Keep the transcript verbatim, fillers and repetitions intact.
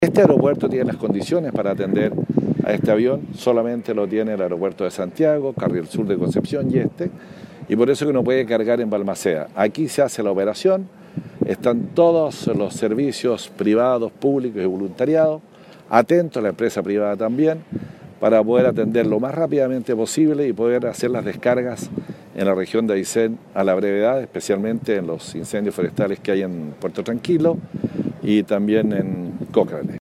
Este aeropuerto tiene las condiciones para atender a este avión, solamente lo tiene el aeropuerto de Santiago, Carril Sur de Concepción y este, y por eso que no puede cargar en Balmaceda. Aquí se hace la operación, están todos los servicios privados, públicos y voluntariados, atentos a la empresa privada también, para poder atender lo más rápidamente posible y poder hacer las descargas en la región de Aysén a la brevedad, especialmente en los incendios forestales que hay en Puerto Tranquilo y también en Cochrane.